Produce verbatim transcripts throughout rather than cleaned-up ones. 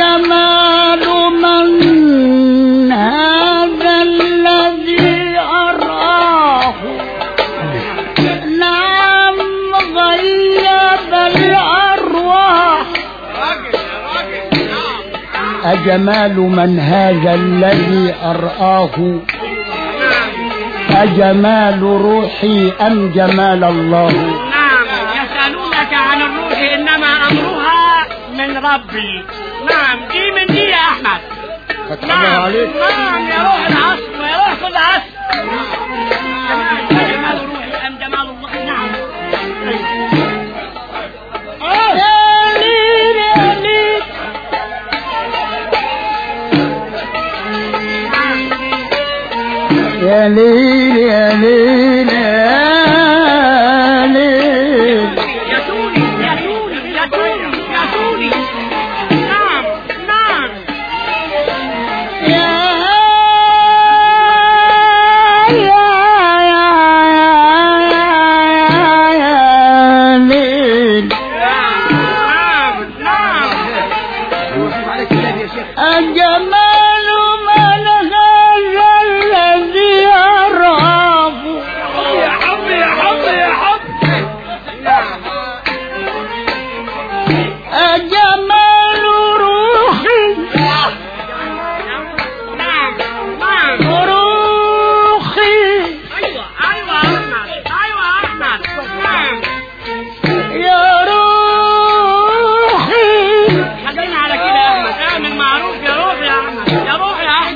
أجمال من هذا الذي أراه نعم غيب الأرواح أجمال من هذا الذي أرآه أجمال روحي أم جمال الله؟ نعم يسألونك عن الروح إنما أمرها من ربي. نعم دي من دي يا أحمد. نعم عليك. نعم يا روح العصر ويا روح كل عصر. جمال روحي أم جمال الله؟ نعم. يا ليل يا ليل يا ليل يا سوني يا سوني يا سوني يا سوني. نعم نعم يا يا يا يا ليل نعم نعم. الجمال من هذا الذي أراه يا حب يا حب يا حب. أجمال روحي نعم نعم. روحي أيوة أيوة أحمد أيوة أحمد. نعم يا روحي خلينا على كده يا أحمد. اعمل معروف يا روح يا أحمد يا روح يا أحمد.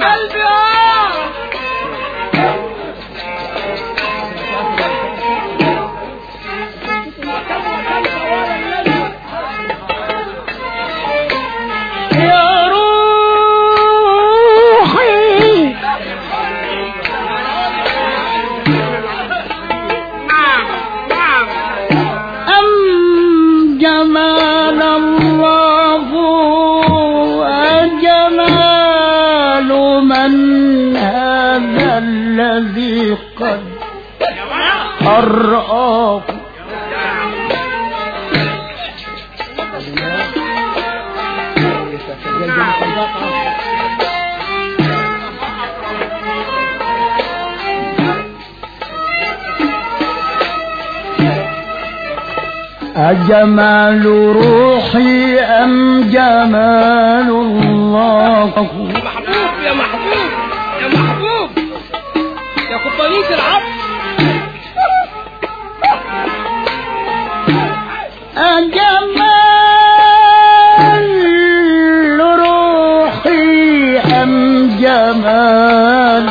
يا روحي نعم نعم. أم جمال الله أجمال من هذا الذي قد أرآه أجمال روحي أم جمال الله؟ محبوب يا محبوب يا محبوب يا قبانية العبد. أجمال روحي أم جمال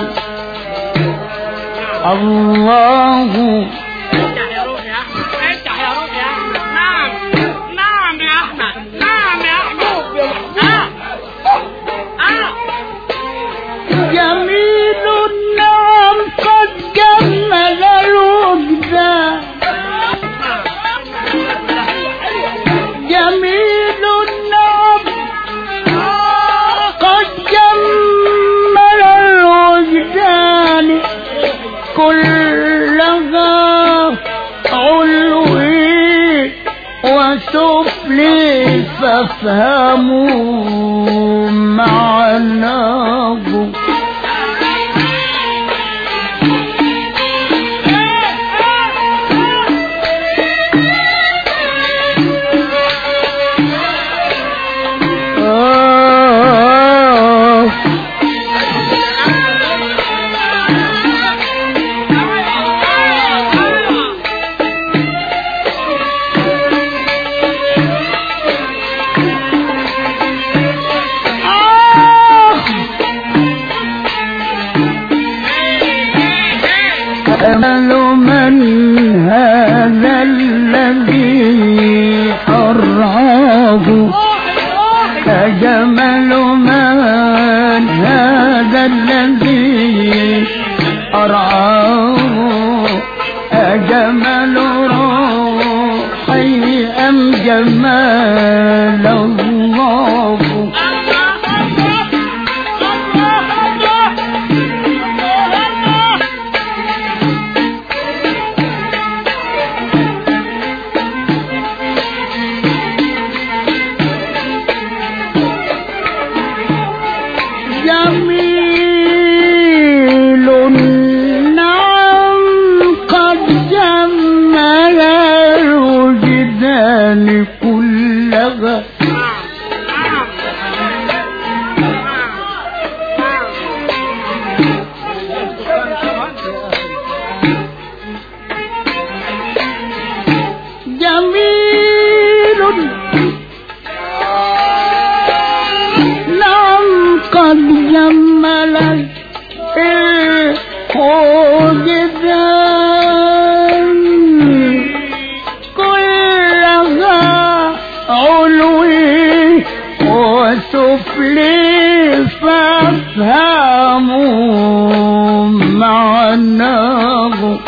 الله؟ افتح يا روح يا أحمد افتح يا روح يا أحمد. نعم نعم يا أحمد نعم يا أحمد. آه آه. جميل النعم قد جمل الوجدان جميل النعم قد جمل الوجدان كلها علوي وسفلي فافهموا معناه أجمل من هذا الذي أرعاه أجمل من هذا الذي أرعاه أجمل روحي أم جمال الله؟ الزمان كلها جميل نعم قد جمل الخجدان كلها علوي وسفلي فافهموا معناه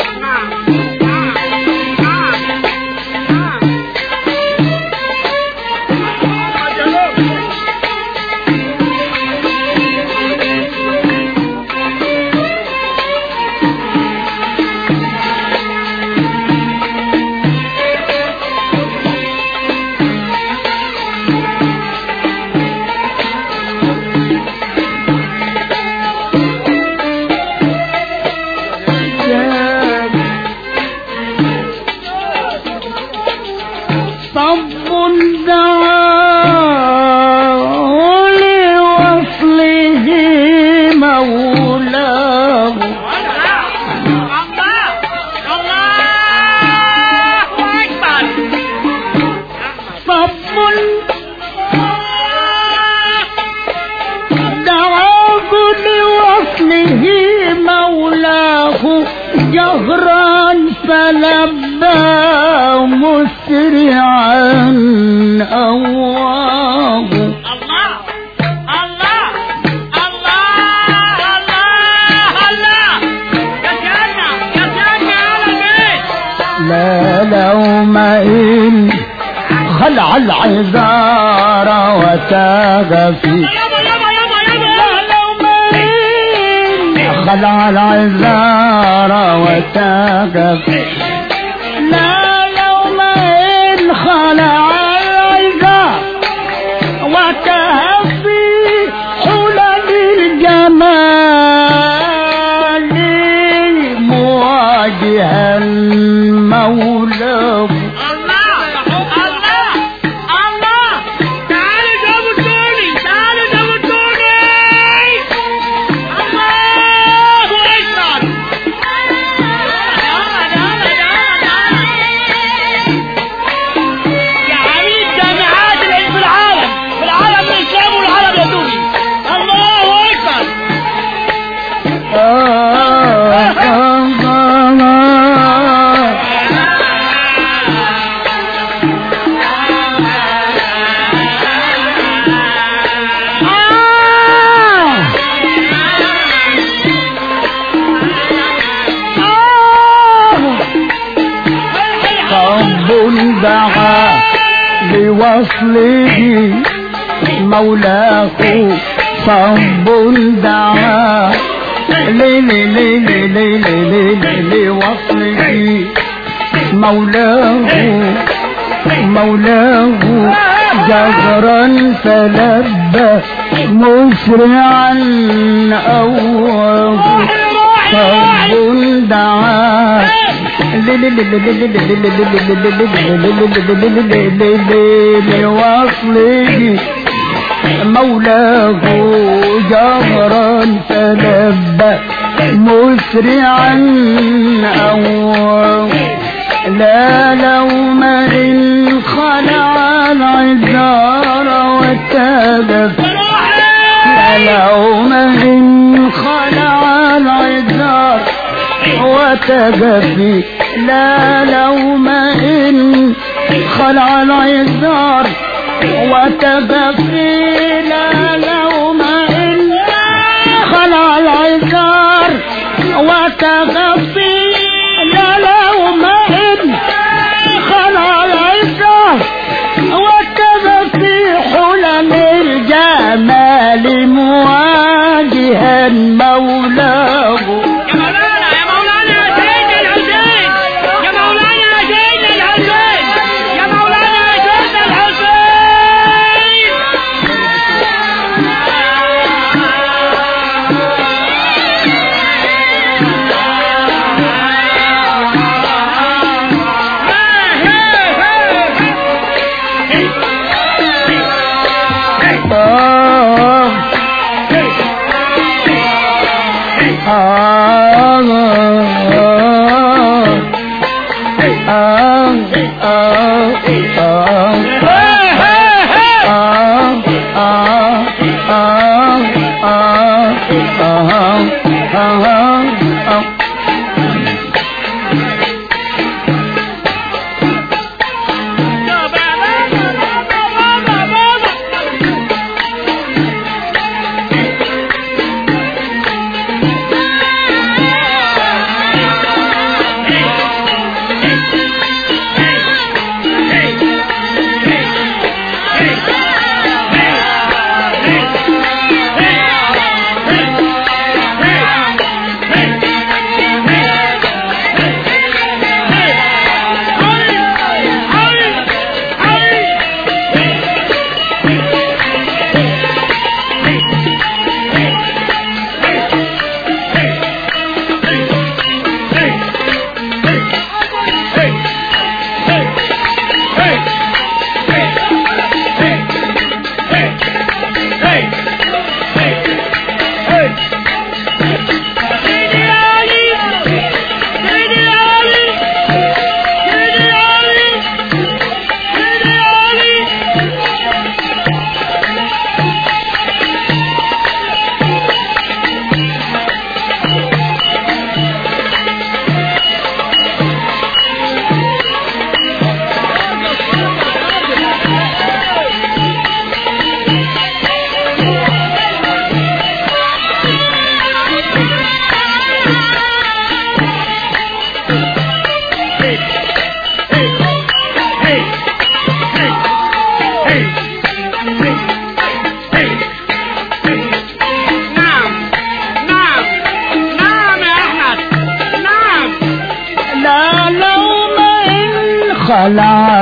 جهرا فلبى مسرعا أواه الله الله الله الله الله كسرنا كسرنا على البيت لا لوم إن خلع العذار وتاج في خلع العذار وتاج لا لوم إن خلع العذار وتاج في حلل الجمال مواجها مولاه دعا لوصله مولاه صب دعا لوصله مولاه مولاه جهرا فلبى مسرعا أواه صب دعا لوصله مولاه جهرا تلبى مسرعا أواه لا لوم إن خلع العذار وتاب لا لوم إن خلع العذار وتجفي لا لوم إن خلع العذار وتجفي لا لوم إن خلع العذار وتجفي لا لوم إن خلع العذار وتجفي حلل الجمال مواجها مولاه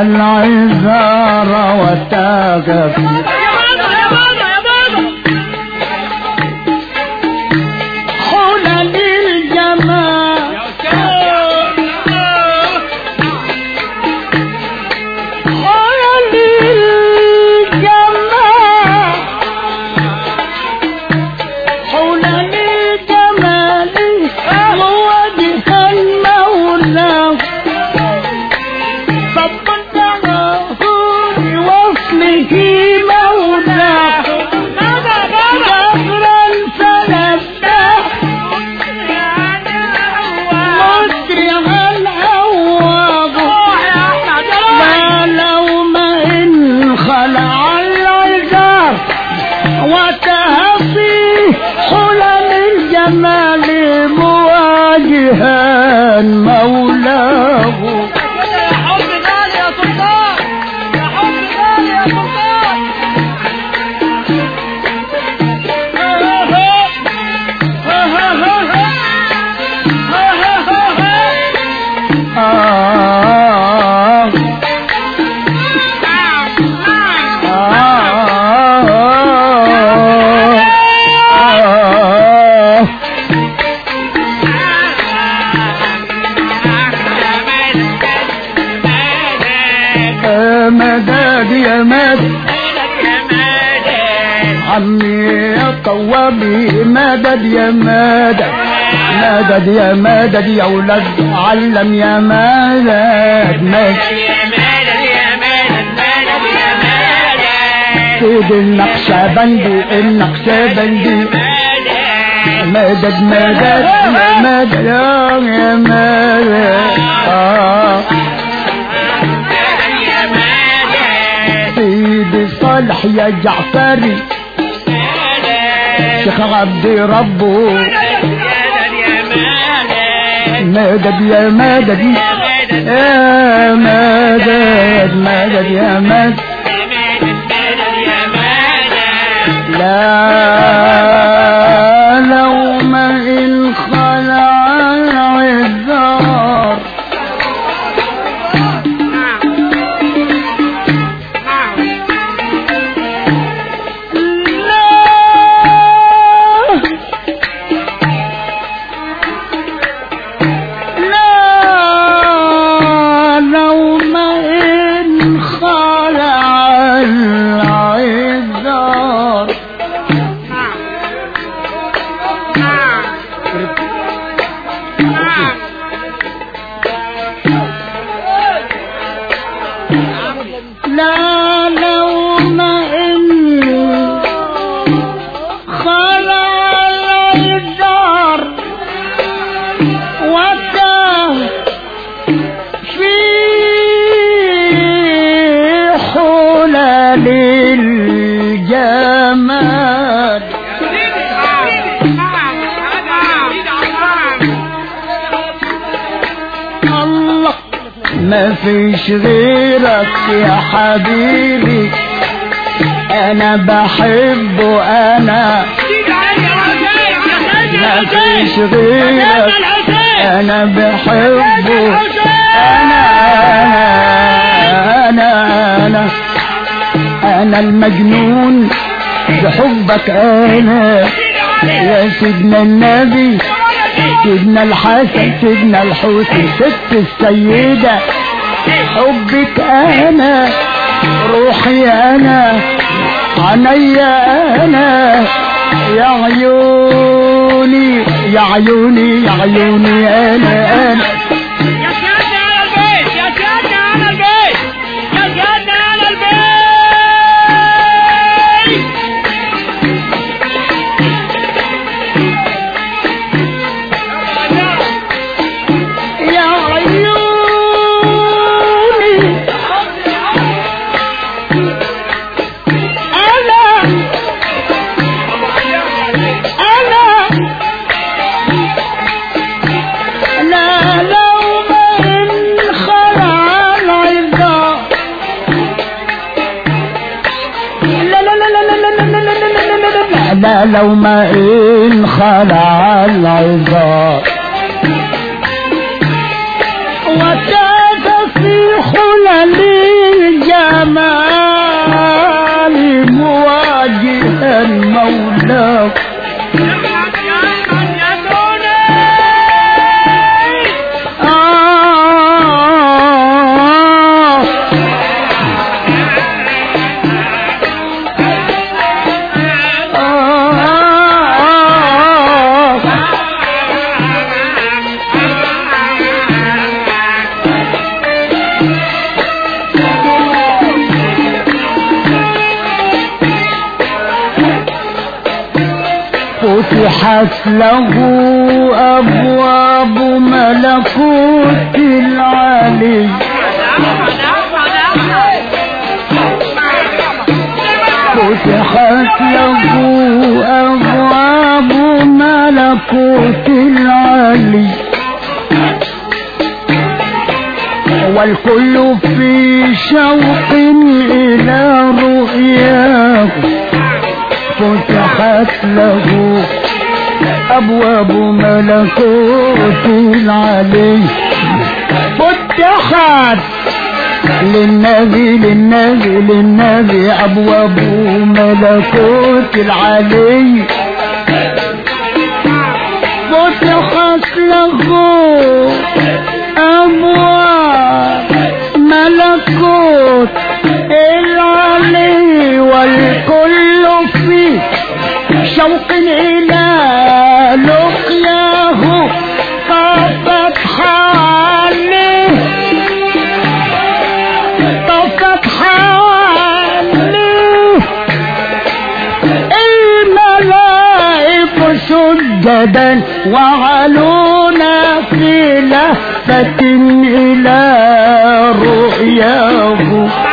العذار وتاقف حلل الجمال حلل الجمال حلل الجمال ووجه المولى صبته بوصله مولاه جبرا فلباه مسرعا أواه لا لوم إن خلع العذار وتهفي حلل الجمال مواجها مولاه مدد يا مدد عمي يا طوابي مدد يا مدد مدد يا مدد يا ولد علم يا مدد مدد سيد النقشبندي النقشبندي مدد مدد مدد يا مدد آه سيدي صالح يا جعفري شيخ عبدي ربه مدد يا مدد يا مدد مدد يا مدد لا لوم إن خلع العذار لا لوم إن خلع العذار وتاه في حلل الجمال الله ما فيش غيرك يا حبيبي انا بحبه انا ما فيش غيرك انا بحبه انا انا انا انا المجنون بحبك انا يا سيدنا النبي سيدنا الحسن سيدنا الحسين ست السيدة حبك انا روحي انا عينيا انا يا عيوني يا عيوني يا عيوني انا انا يا سيادة على البيت يا سيادة على البيت يا سيادة على البيت يا عيوني انا انا لا لوم إن خلع العذار لا لا لا لا لا لا لا لا لا لوم إن خلع العذار وتاب في حلل فتحت له أبواب ملكوت العلي فتحت له أبواب ملكوت العلي والكل في شوق إلى رؤياه فتحت له أبواب ملكوت العلي فتحت للنبي للنبي للنبي أبواب ملكوت العلي فتحت له أبواب ملكوت العلي والكل فيه شوق إلى لقياه طفت حواليه طفت حواليه الملائكة سجدا وعلونا في لهفة إلى رؤياه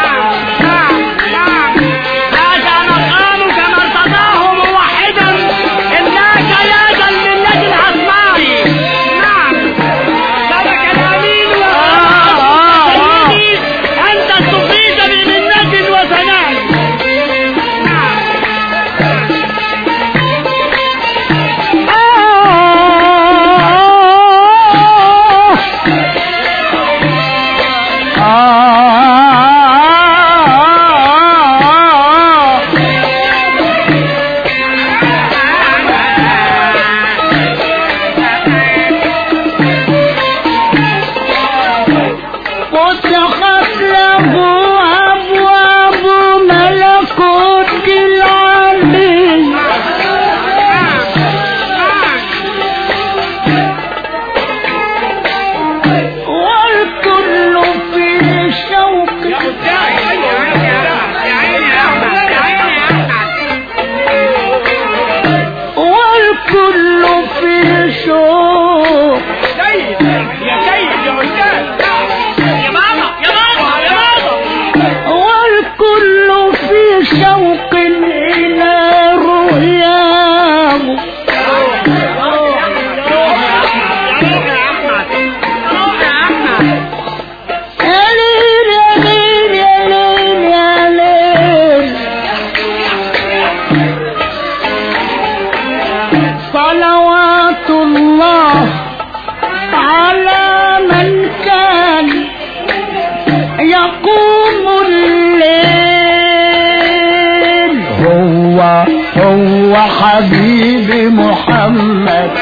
حبيبي محمد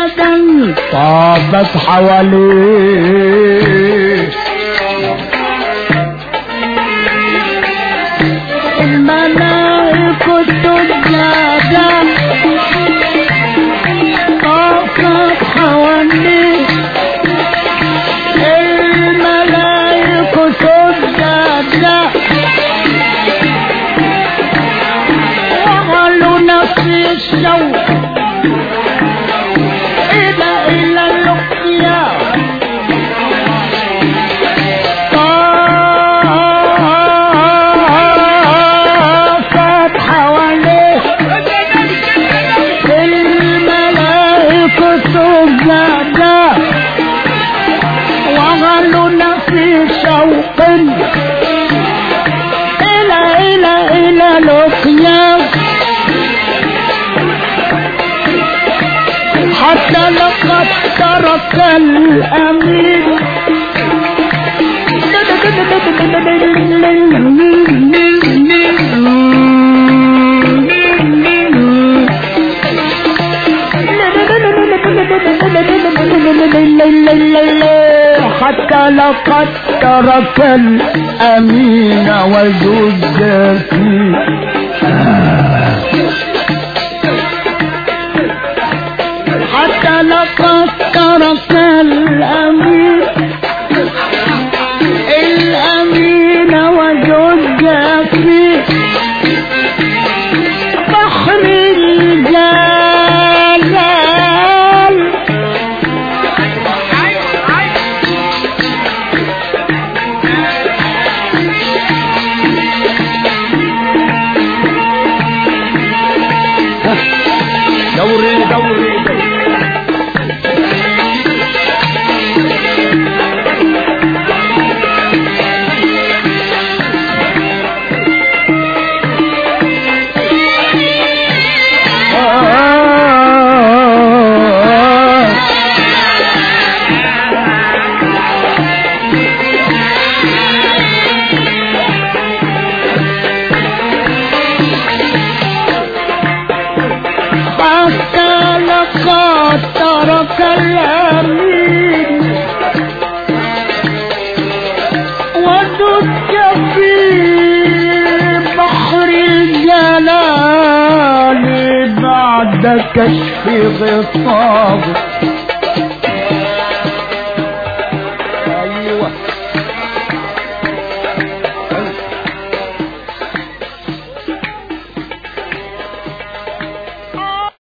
أبدا طابت حواليه الملائكة السجادة طابت حواليه الملائكة السجادة وغلوا نفس الشوق إلى إلى اللقيا طافت حواليه الملائكة السجادة وغلوا نفس الشوق إلى إلى إلى لقيا حتى لقد ترك الأمين حتى لقد ترك الأمين وزج فيه حتى لقد ترك الأمين الأمين وزج فيه بحر الجلال دوري دوري ترك الأمين ودك في بحر الجلال بعد كشف غطاه